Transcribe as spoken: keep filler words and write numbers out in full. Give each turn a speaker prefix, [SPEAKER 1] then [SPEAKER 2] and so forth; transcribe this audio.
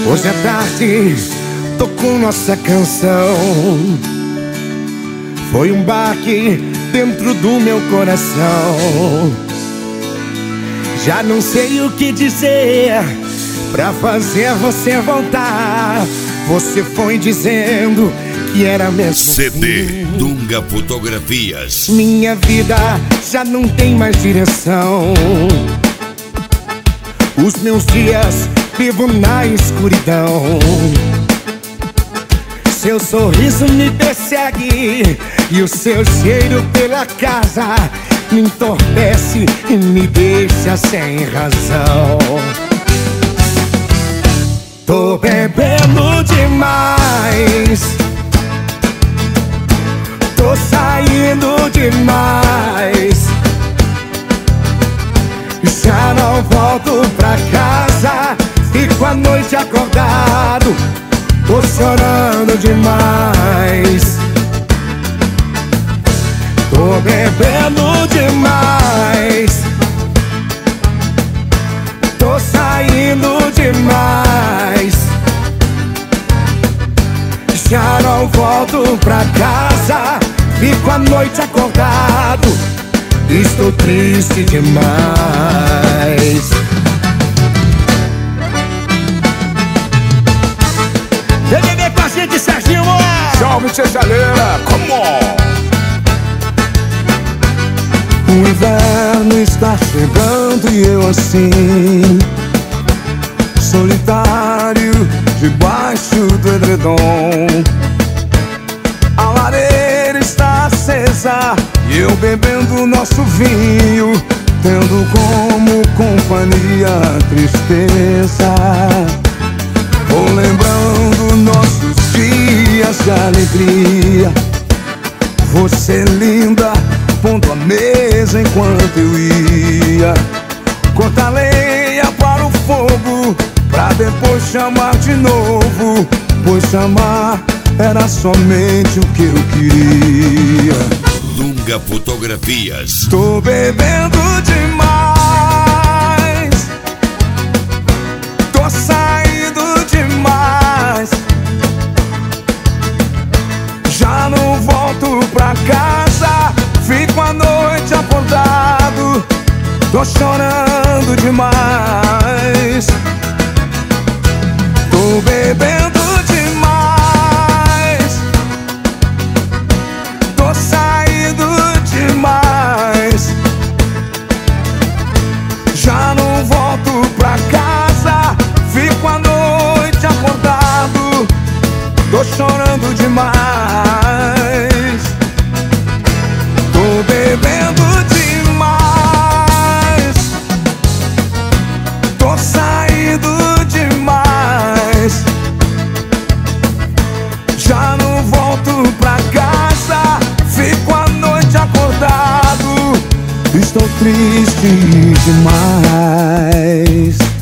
[SPEAKER 1] Hoje à tarde tocou nossa canção. Foi um baque dentro do meu coração. Já não sei o que dizer pra fazer você voltar. Você foi dizendo que era mesmo
[SPEAKER 2] C D Dunga Fotografias.
[SPEAKER 1] Minha vida já não tem mais direção. Os meus dias vivo na escuridão. Seu sorriso me persegue e o seu cheiro pela casa me entorpece e me deixa sem razão. Tô bebendo demais, tô saindo demais, já não volto pra casa, fico a noite acordado, tô chorando demais. Tô bebendo demais, tô saindo demais, já não volto pra casa, fico a noite acordado, estou triste demais. Vem beber com a gente, Serginho!
[SPEAKER 3] Salve, Chechaleira! Come on!
[SPEAKER 1] O inverno está chegando e eu assim, solitário, debaixo do edredom. A lareira está acesa e eu bebendo nosso vinho, tendo como companhia a tristeza. Vou lembrando nossos dias de alegria. Você linda, pondo a mesa enquanto eu ia cortar lenha para o fogo, pra depois chamar de novo, pois chamar era somente o que eu queria.
[SPEAKER 2] Dunga Fotografias.
[SPEAKER 1] Tô bebendo demais, tô saindo demais, já não volto pra casa, fico a noite acordado, tô chorando demais. Tô bebendo demais, tô saindo demais, já não volto pra casa, fico a noite acordado, tô chorando demais. Tô bebendo demais, tô saindo demais, já não volto pra casa, fico a noite acordado, estou triste demais.